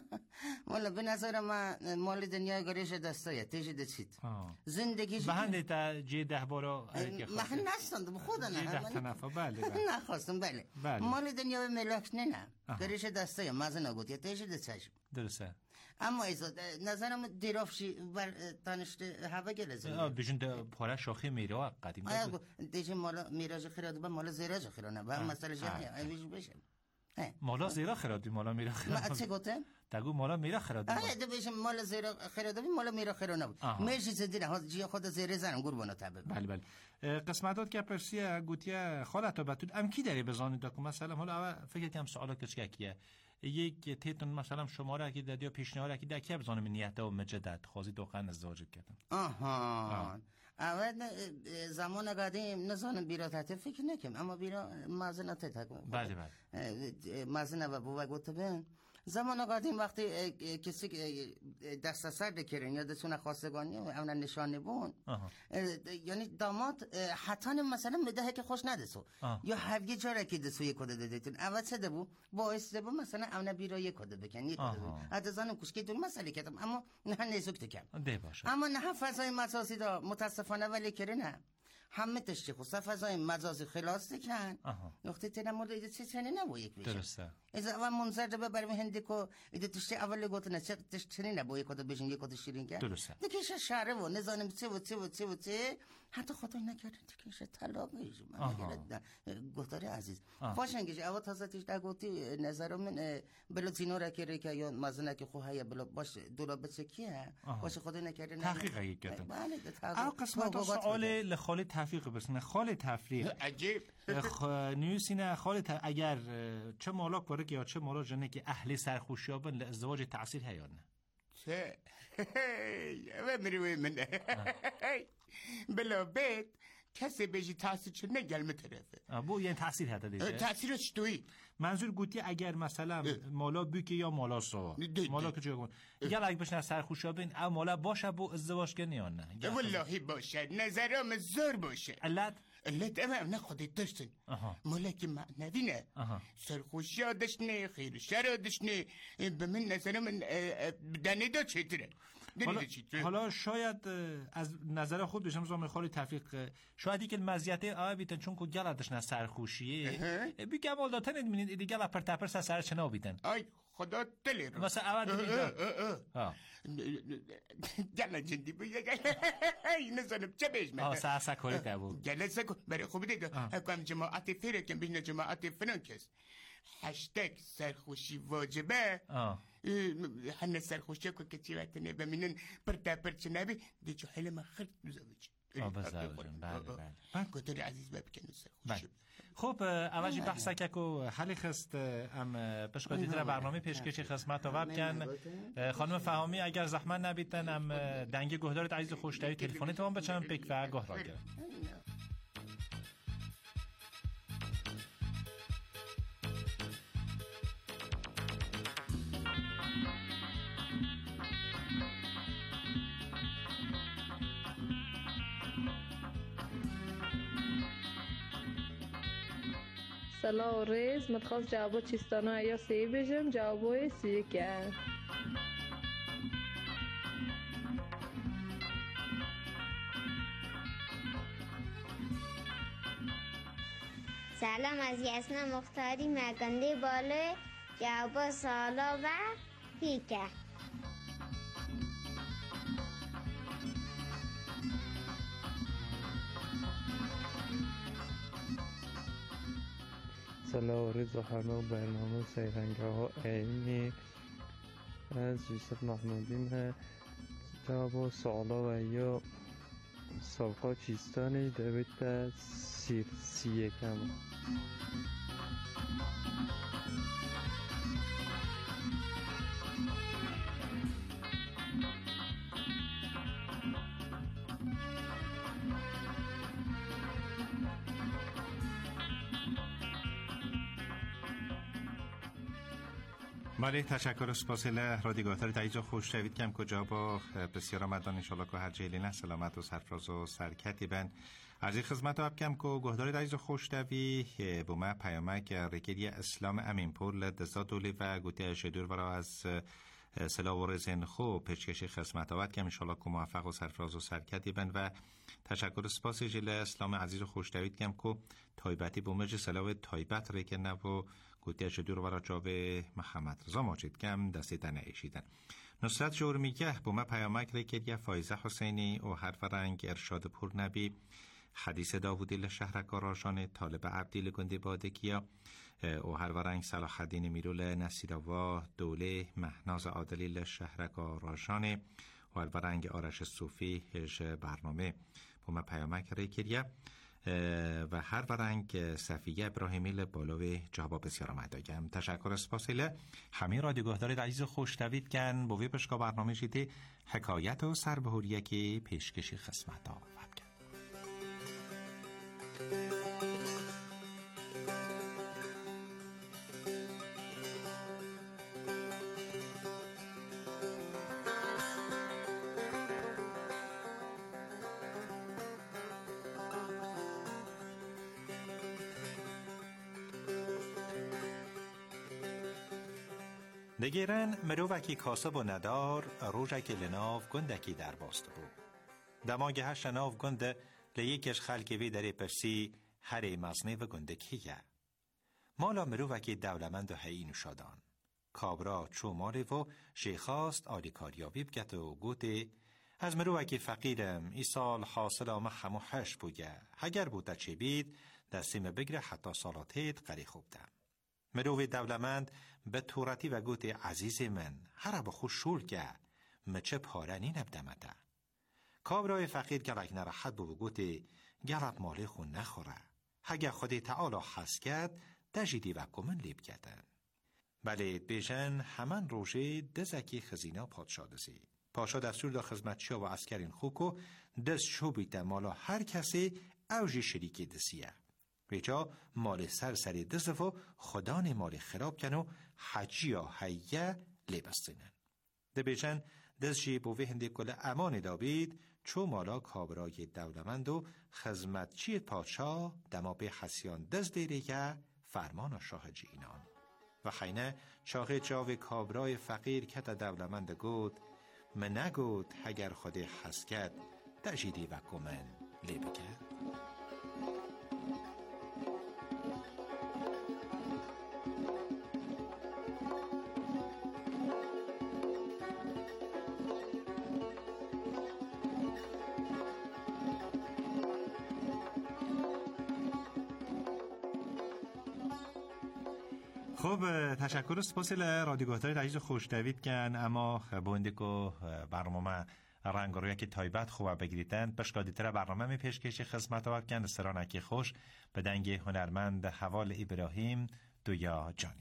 والا به نظر من مال دنیا گریش دستایه تیش دچید زندگیش به هنده تا جی ده بارا من نستند به خود نه جی ده تنفه بله نخواستم بله مال دنیا به ملاک نه نه گریش دستایه مزه نگوت یا تیش دچش درسته اما ایزا نظرم دیرافشی بر تانشته هوا گلزه آه بیشون ده پاره شاخی میره قدیم آیا دیجه مالا میراج خیراد با مالا زیراج خیرانه با مسئله جهنه ایویش بشه مالا زیرا خیرادی مالا میره خیرانه ما چه گوته؟ تگو مالا میره خیرادی آیا ده بیشم مالا زیرا خیرادی مالا میره خیرانه بود میشی زدیره ها جی خود زیره زنم گربانو تبه بله بله قسمتات که پرسیه گوتیه خالت و بطول ام کی داری بزانید که مثلا حالا فکر کنم سوالا کچکیه یک تیتون مثلا شماره که دادی یا پیشنهاد که دکی بزانم نیت و مجدد خوازی دوخن ازدواج کردم آها اول زمان قدیم نزانم بیراتت فکر نکم اما بیرا مازنات تک بله بله مازنه و بو گفت ببین زمان قدیم وقتی کسی دست سر دکرین یا دستون خواستگانی اون نشانه بون یعنی داماد حتی مثلا مده که خوش ندسو یا هرگی جاره که دسو یک کده دادیتون اول چه دبو باعث دبو مثلا اون بیرا یک کده بکن یک کده بکن حتی زنم کشکی دون مسئله کردم اما نه نیزوک تکم ده باشه اما نه فضای مجازی دا متاسفانه ولی کرینه همه تشتی خود فضای مجازی خلاص دکن نقطه تینا مورد ایده چه چنی نبو یک بیشه درسته از اول منظر ده ببرم هندی که ایده تشتی اول گوتنه چه تشتی نبو یک کده بشن یک کده شیرین که درسته دکیش شهره و نزانم چه و چه و چه و چه حتی خدای نکرده دکیش طلاقیش من نگرد گفتاری عزیز باشنگیش اول تازه تیش نگوتی نظرم من بلا زینو را که که یا مزنه که خواه بلا باش دولا بچه کیه باشه خدای نکرده تحقیق یک کردم بله او قسمت سوال لخالی تفریق بسنه خال تفریق عجیب نیوسینه خال اگر چه مالاک باره که یا چه مالا جنه که اهل سرخوشی ها بن لازدواج تأثیر هیانه چه و مروی من بلا بیت کسی بجی تأثیر چه نگل مطرفه بو یعنی تأثیر هده دیشه تأثیرش توی منظور گوتی اگر مثلا مالا بیکی یا مالا سوا مالا که چه کن گل اگه بشنه سرخوشی ها بین او مالا باشه بو ازدواج کنی یا نه والله باشه نظرم زور باشه علت علت اما نه خودت داشتن مالا که معنوی نه سرخوشی ها داشتنه خیر شر ها داشتنه به من نظرم دنه دا چطره حالا, حالا شاید از نظر خود بشم زمان خالی تفریق شاید که مزیت آه بیتن چون که گل داشتن سرخوشیه بی گمال داتن ادمینید ایدی گل پر تپر سر چنا بیتن آی خدا دلی رو مثلا اول دیدن گل جندی بوید نزانم چه بیش من آه سه سه کاری تبو گل سه کن برای خوبی دیگه اکم جماعت فیره کن بین جماعت فلان کس هشتگ سرخوشی واجبه هنه سرخوشی که کچی وقتنه بمینن پرتا پرچه نبی دیچو حیل من خرد بزاویچ آه بزاویچن بله بله من کتر عزیز ببکنه سرخوشی خب اولی بحثه که که حالی خست ام پشکاتی تر برنامه پیشکشی خدمت و بکن خانم فهامی اگر زحمت نبیتن ام دنگ گهدارت عزیز خوشتری تلفنی تمام بچم پک و گه را گرم سلام و ریز متخواست جوابا چیستانه یا سی بجم جوابای سی که سلام از یاسنا مختاری مگنده بالا جوابا سالا و پیکه سلام رضا خانم برنامه سیرنگه ها اینی از یوسف محمودی من جواب سوالا و یا سابقا چیستانی دویت سیر سیه کم بله، تشکر سپاسل رادیوگاتار تعییز و خوش شوید کم کجا با بسیار آمدان انشالله که هر جیلی نه سلامت و سرفراز و سرکتی بند از این خدمت ها کم که گهدار تعییز و خوش دوی با ما پیامک رکیدی اسلام امین پول دزا دولی و گوتی شدور برای از سلا و رزن خو پچکش خدمت ها کم انشالله که موفق و سرفراز و سرکتی بند و تشکر سپاس جل اسلام عزیز و خوش دوید کم که تایبتی با مجل سلا و تایبت ریکن و گوتی شدور برای جاوه محمد رضا ماجد کم دستی تنه ایشیدن نصرت جور میگه با ما پیامک ریکید یا فایزه حسینی و حرف رنگ ارشاد پور نبی حدیث داوودی لشهرکار راشان طالب عبدی لگندی بادکیا و حرف رنگ صلاح الدین میرول نصیرآوا دوله مهناز عادلی لشهرکار راشان و حرف رنگ آرش صوفی هج برنامه با ما پیامک ریکید یا و هر ورنگ صفیه ابراهیمی لبالوی جواب بسیار آمداگم تشکر سپاسیله همین رادیوگاهدار عزیز خوش دوید کن بوی پشکا برنامه جیده حکایت و سربهوریه که پیشکشی خدمت ها دگیرن مرووکی کاسب و ندار روژکی لناف گندکی در باست بود. دماغ هشت ناف گنده لیکش خلکی وی دری پرسی هری مزنه و گندکیه. مالا مرووکی دولمند و حیین شادان. کابرا چو مالی و شیخاست آلی کاریابی بگت و گوتی از مرووکی فقیرم ای سال حاصل آمه همو هشت بوگه. اگر بوده چی بید دستیم بگره حتی سالاتیت قری خوبدم. مرووی دولمند به طورتی و گوتی عزیز من هر با خوش شول که مچه پارنی نبدمده. کابرای فقیر گلک نراحت بو گوتی گلت مالی خون نخوره. اگه خودی تعالی حس کرد دجیدی و کمن لیب کردن. بله بیژن همان روژه دزکی خزینه پادشاه دزی. پاشا دستور دا خدمتچی و عسکرین خوکو دست شوبیت مالا هر کسی اوجی شریکی دسیه. بیچا مال سر سری دزف و خدان مال خراب کن و حجی یا حیه لیبستینن. ده بیچن دزشی بوی هنده کل امان دابید چو مالا کابرای دولمند و خزمتچی پادشاه دما به حسیان دز دیره که فرمان شاه جینان. و خینه شاه جاوی کابرای فقیر کت دولمند گود من نگود اگر خود حسکت دجیدی و کمن لیبکه. خب تشکر سپاسل رادیوگاهدار عزیز خوش دوید کن اما بونده که برنامه رنگ روی که تایبت خوب بگیریدن بشکادی تر برنامه می پیشکشی خدمت آورد کن سرانکی خوش به دنگ هنرمند حوال ابراهیم دویا جانی.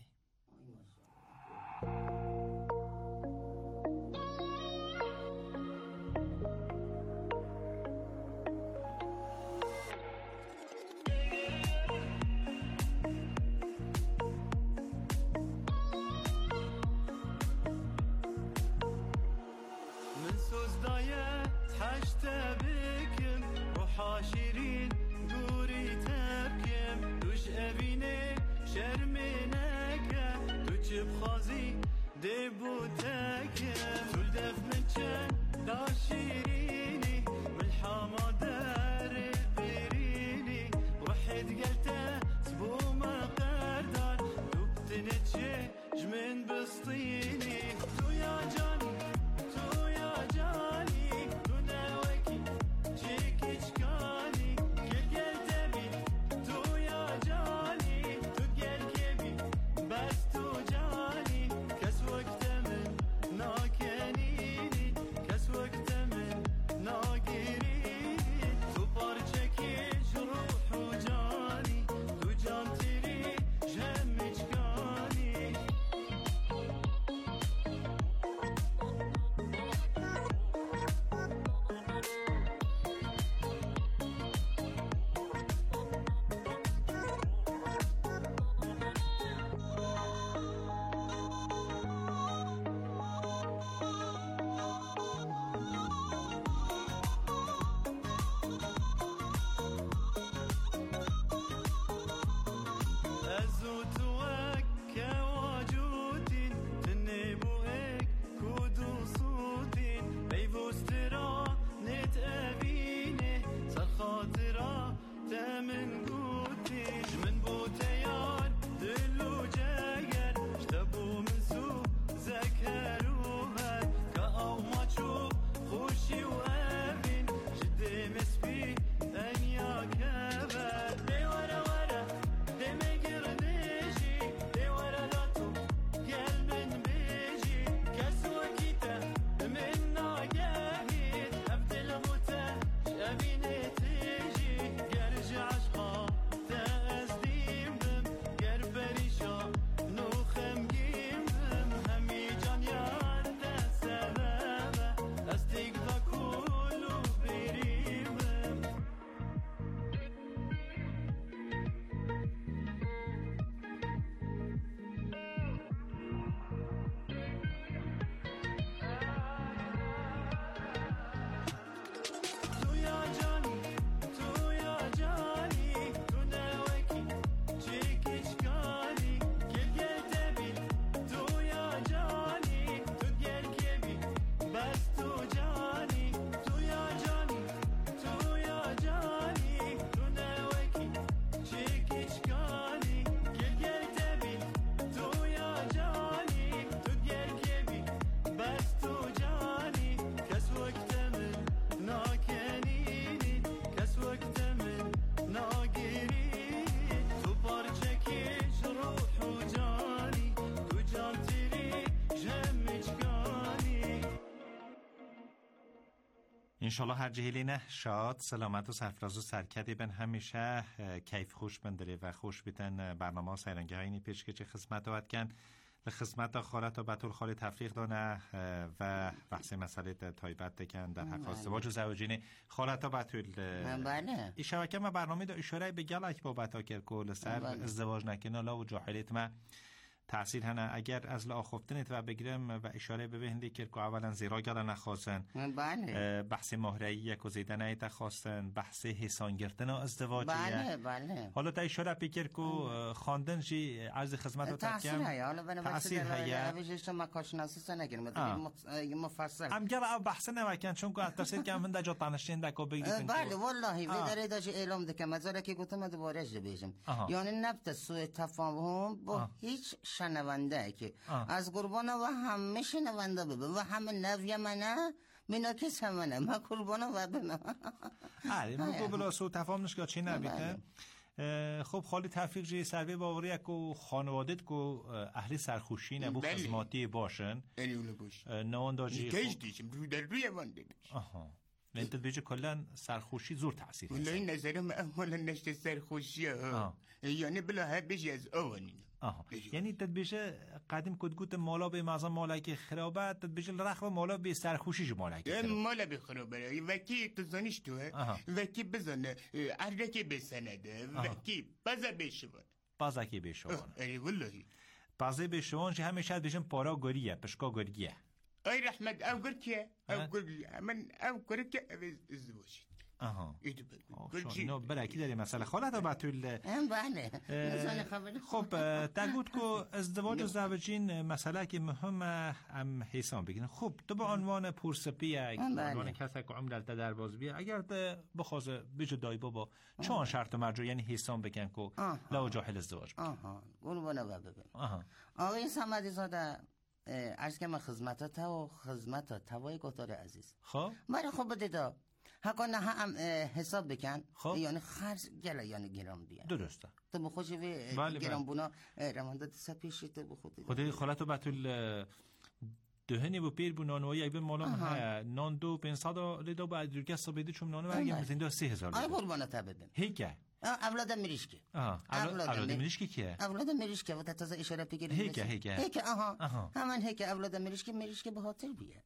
Can انشالله هر جهیلینه شاد سلامت و سرفراز و سرکتی بن همیشه کیف خوش بندره و خوش بیتن برنامه سیرنگه هایینی پیش که چه خدمت وقت کن لخدمت خالت و بطول خالی تفریق دانه و بحث مسئله تایبت دکن در حق ازدواج و زوجینه خالت و بطول بله این شبکه ما برنامه دا اشاره به گلک با بطا کرد که لسر ازدواج نکنه لا و جاحلیت ما تأثیر هنه اگر از لاخفتنت و بگیرم و اشاره به بهندی کرد که اولا زیرا گل نخواستن بله بحث مهرهی یک و زیده نیت خواستن بحث حسان گرتن و ازدواجیه بله بله حالا تا اشاره بکر که خواندن جی عرض خدمت رو تأثیر هیا حالا بنا تأثیر هیا اویجش ما کارشناسی سن نگیرم مفصل ام گل او بحث نمکن چون که تفسیر که من دجا تنشین دکو بگیریم بله والله وی داره داش اعلام دکم مزاره که گفتم دوباره اجرا بیشم یعنی نبت سوء تفاهم با هیچ شنونده که آه. از قربان و همه شنونده ببین و همه نوی منه مینا کس همه ما قربان و ببین آره ما بلا سو تفاهم نشکا چی نبیده خب خالی تفریق جی سروی باوری اکو خانوادت کو اهل سرخوشی نبو خدماتی باشن نوان داجی کش دیشم رو در روی وانده بیش آها لنت بیجه کلن سرخوشی زور تأثیر هست والله نظرم احمالا نشت سرخوشی ها یعنی بلا ها بیشی از آوانین آها یعنی تدبیشه قدیم کد گوت مالا به مازن مالا که خرابه تدبیشه رخو مالا به سرخوشیش مالا که خرابه مالا به خرابه وکی تزانیش توه وکی بزنه عرکی بسنده وکی بازا بشوان بازا که بشوان ای والله بازا بشوان چه همیشه بیشن پارا گریه پشکا گریه ای رحمت او گرکیه او گریه من او گرکیه ازدواجی آها اینو برکی داری مسئله خالت و بطول بله خب تگود که ازدواج و زوجین مسئله که مهم ام حسان بگیرن خب تو به عنوان پرسپیه عنوان کسی که عمر دلتا در باز بیه اگر بخوازه بجو دای بابا چون شرط و مرجو یعنی حسان بکن که لا جاحل ازدواج بکن آها قربانه ببین آقای صمدی زاده عرض که من خدمت تا و خدمت تاوای گفتار عزیز خب برای خوب بدیدا حقا نه هم حساب بکن خب یعنی خرج گله یعنی گرام بیا درسته تو بخوش وی گرام بونا رمانده دسته پیشی تو بخودی خودی خالتو بطول دهنی با پیر بو نانوایی اگه مالام ها نان دو پنساد لیدا با ادرگه سابیده چون نانو برگم بزنده و سه هزار آی قربانه تا ببین هیکه اولادم میریشکی اولادم میریشکی کیه؟ اولادم میریشکی و تازه اشاره بگیریم هیکه هیکه هیکه آها همان هیکه اولادم میریشکی میریشکی به خاطر بیه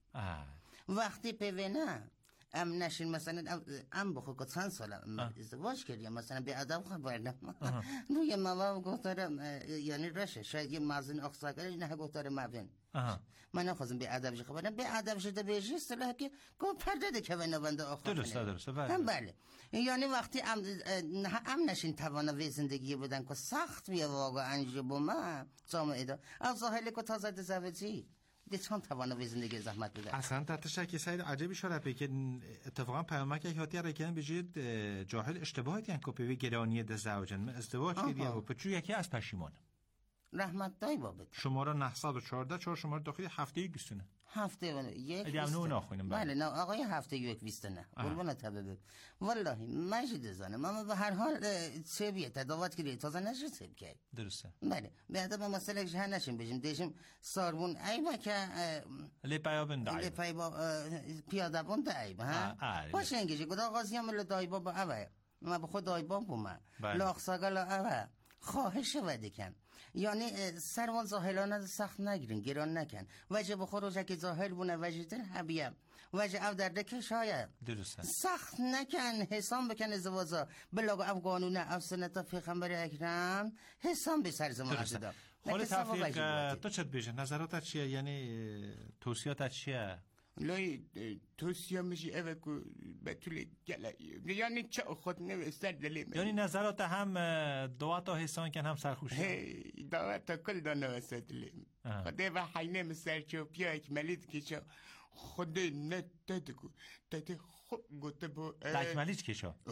وقتی پیوینه ام نشین مثلا ام بخو که چند سال ازدواج کردیم مثلا به ادب خبردم روی موام گفتارم یعنی رشه شاید یه مازن اقصاگره نه گفتار موین من نخواستم به ادب جی خبردم به ادب شده بیشی اصطلاح که گفت پرده ده که به نونده آخر درسته درسته بله یعنی وقتی ام ام نشین توانه زندگی بودن که سخت بیه واقعا انجا بومه جامعه دا از ظاهره که تازه دزوجی دیشان توانه به زندگی زحمت بده اصلا تحتش که سعید عجبی شده که اتفاقا پیامک یک هاتی رکن بجید جاهل اشتباهات یعنی که پیوی گرانی ده زوجن ازدواج کردیم و پچو یکی از پشیمان رحمت دای بابت شماره نهصد و چهارده چهار شماره داخلی هفته یک بیستونه هفته و یک بیستونه بله نه آقای هفته یک بیستونه قربانه تبه والله مجید زانه ما به هر حال چه بیه تداوت کردی تازه نشد سب کرد درسته بله به ادب مسئله که نشیم بشیم دیشم ساربون ایبا که لیپایا بند ایبا لیپایا پیاده بند ایبا ها باشه انگیشی گدا آغازی هم لدایبا با اوه ما به خود دایبا بومه لاخساگل اوه خواهش وده کن یعنی سروان زاهلانه سخت نگیرین گران نکن وجه بخور روزه که زاهل بونه وجه دل حبیم وجه او درده که شاید درسته سخت نکن حسام بکن ازوازا بلاغ او قانونه او سنتا پیغمبر اکرم حسام به سر زمان عرضه حال تفریق تو چت بیشه نظراتت چیه یعنی توصیاتت چیه لای توصیه میشی اوه که بطول گلایی یعنی چه خود نوستر دلی من یعنی نظرات هم دواتا حسان کن هم سرخوشی هی دواتا کل دا نوستر دلی من خوده و حینه مسر چو پیا اکمالید که چو خوده نتده که تده خوب گوته با اکمالیش که شو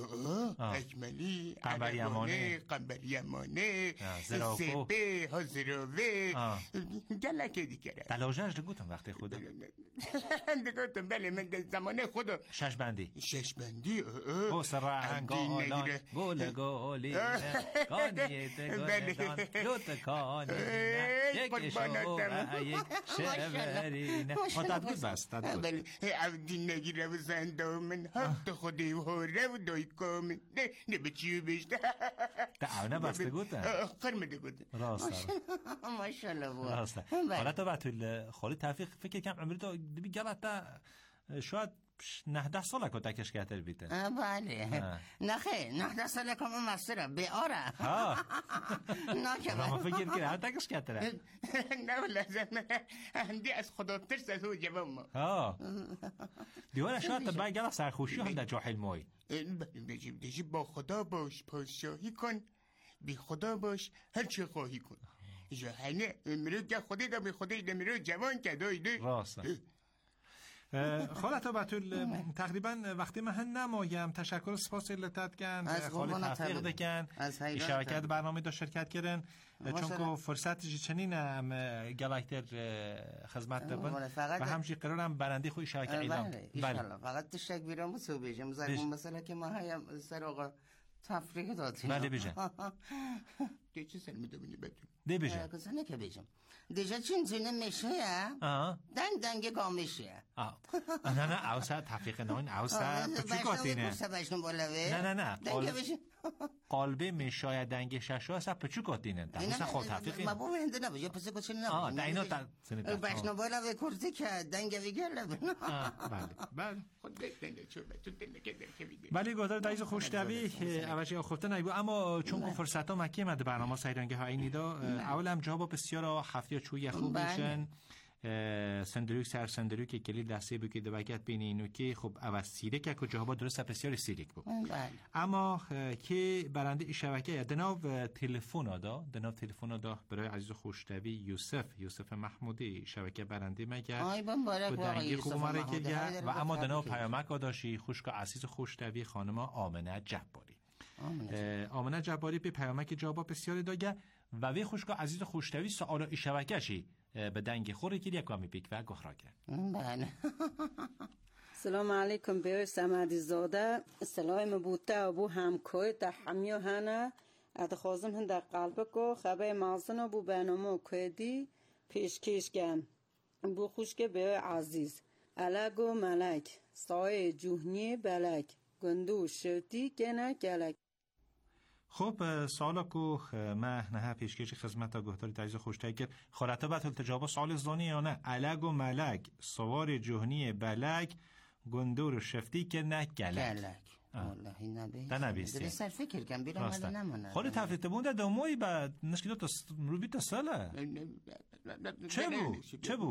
اکمالی قنبری امانه قنبری امانه سپه حضروه گلکه دیگره دلاجهش دگوتم وقتی خوده دگوتم بله من زمانه خودم شش بندی شش بندی او سرهنگالان گل گلی کانیت گلدان لوت کانینه یک شو و یک شورینه خودت بود بس راست ولی عودی نگیره و زنده من حتی خودی و هوره و دای کامن نه نه به چیو بیشتر دعونه بسته گوتن قرمده گوتن راست ماشالله بو راست حالا تو بطول خالی توفیق فکر کم عمری تو بی گلت شاید نه ده ساله که تکش کتر بیته بله نه خیلی نه ده ساله که من مستره بیاره نه که من فکر که تکش کتره نه لازم هندی از خدا ترس از او جوان ما دیواره شاید تا گله سرخوشی هم در جاحل مای بجیم دیجی با خدا باش پادشاهی کن بی خدا باش هر چی خواهی کن جاحله امرو که خودی دا بی خودی دمیرو جوان که دایده راست خالتا بطول تقریبا وقتی من نمایم تشکر سپاس علتت کن خالی تفریق دکن شرکت برنامه دا شرکت کردن چون که فرصتش چنین هم گلکتر خدمت دبن و همچی قرارم برنده خوی شرکت ایدام بله فقط تشک بیرام بسو بیشم زرمون مثلا که ما هایم سر آقا تفریق دادیم بله بیجم دی چه سر میده بینی بدون دی بیجم کسانه که بیجم دیجا چین زینه میشه دنگ دنگ گام میشه نه نه اوسا تفریق ناین اوسا پچوکاتینه نه نه نه قالبه میشای دنگ ششو هست پچوکاتینه دنگسا خود تفریقی ما بو هنده نباشه پسی کچه نباشه آه ده اینا تا سنیده بشنو بالا به کرتی که دنگ ویگر لبه بله بله خود دنگ چون تو دنگ که دنگ ویگر بله گذار دایز خوشتوی اوشی آخفته نایبو اما چون فرصت ها مکی مده برنامه سایرانگه ها اینی دا اولم جواب بسیار هفته چوی خوب میشن سندروک سر سندروک که کلی دسته بو که دوگت بین اینو که خب اول سیرک که جواب درست بسیار سیرک بود اما که برنده این شبکه دناو تلفن دا دناو تلفن دا برای عزیز خوشتوی یوسف یوسف محمودی شبکه برنده مگر آی مبارک واقعا یوسف محمودی و اما دناو پیامک آداشی خوشک عزیز خوشتوی خانم آمنه جباری آمنه جباری به پیامک جواب بسیار داگه و وی خوشک عزیز خوشتوی سوال این شبکه شی به دنگ خوری که یک وامی بیک و گخراکه بله سلام علیکم بیای سمدی زاده سلام مبوته ابو همکوی در حمیو هنه اتخوازم هن در قلب کو خبه مازن ابو برنامه کدی پیشکش گم بو خوشک بیای عزیز الگو ملک سایه جوهنی بلک گندو شوتی گنه گلک خب سوالا کو ما نه پیشکش خدمت تا گفتاری تعیز خوشتایی کرد خالتا بطل تجابه سوال زانی یا نه الگ و ملک سوار جهنی بلک گندور شفتی که نه گلک گلک والله نبی ده نبیستی در سر فکر کن بیرم ولی نمونه خالی تفریط بونده دومایی بعد نشکی دو تا روبی تا ساله چه بو؟ چه بو؟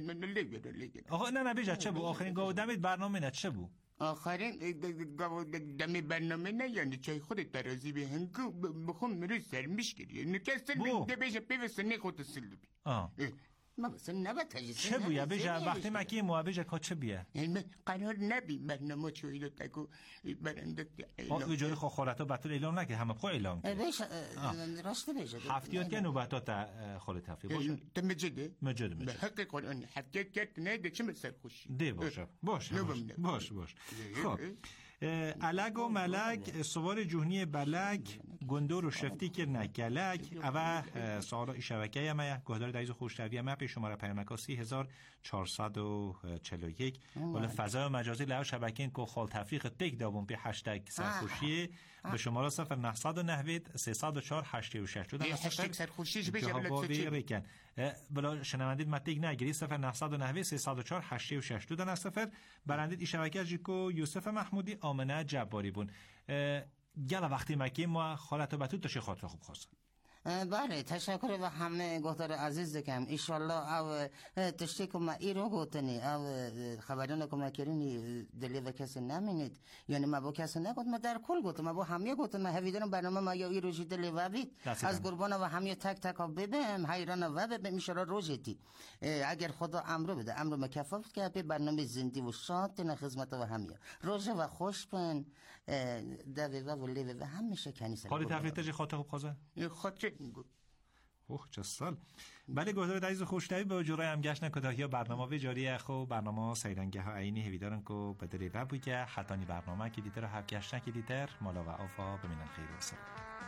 آقا نه نبیجه چه بو؟ آخرین گاه دمید برنامه نه چه بو؟ آخرین دمی برنامه نه یعنی چای خودت درازی به هنگو بخون میره سرمیش گریه نکستن ده بیشه بیوستن نخوت سلبی آه ما بسن نبا تجیسه چه بویا بیجه وقتی مکی موابیجه که چه بیه من قرار نبی برنامه چوی رو تکو برنده اعلام آه ایجای خواه خالتا بطور اعلام نکه همه خواه اعلام کرد بیشه راسته بیشه هفتیات که نوبتا تا خال تفریق باشه تا مجده؟ مجده مجده به حق قرآن هفتیات کرد نه ده چه مثل خوشی ده باشه باشه باشه باشه خب الگ و ملک سوار جهنی بلک گندور و شفتی که نگلک او سوالا ای شبکه همه گهدار دایز خوشتوی همه به شماره پیامک سی هزار چهارصد و چهل و یک ولی فضای مجازی لعو شبکه این که خال تفریق تک داوم به هشتگ سرخوشی به شماره صفر نهصد و نود سیصد و چهار هشتاد و شش هشتگ سرخوشیش بشه بلا بلا شنوندید متیگ نگیری صفر نهصد و نود سیصد و چهار هشتاد و شش دو صفر برندید ای شبکه جیکو یوسف محمودی آمنه جباری بون گله وقتی مکی ما خالت و بطود تشه خاطر خوب خواستن بله تشکر و همه گفتار عزیز دکم ایشالله او تشتی که ما ای رو گوتنی او خبران که ما کرینی دلی و کسی نمینید یعنی ما با کسی نگوت ما در کل گوتم ما با همه گوتم ما هفیدنم برنامه ما یا ای روشی دلی و بید از گربان و همه تک تک ها ببیم حیران و ببیم ایشالله روشیتی اگر خدا امرو بده امرو مکفاف که به برنامه زندی و شاد تنه خدمت و همه روشه و خوش بن دوی و لیوه و همیشه کنیسه خالی تفریط تجی خاطر خوب خوزه؟ خاطر اوه چه سال بله گذار دایز خوشتوی به جورای هم گشت نکده یا برنامه وی جاری اخو برنامه سیرنگه ها عینی هویدارن که بدلی وب بوی که حتانی برنامه که دیتر هف گشت نکی دیتر مالا و آفا بمینن خیر و سلام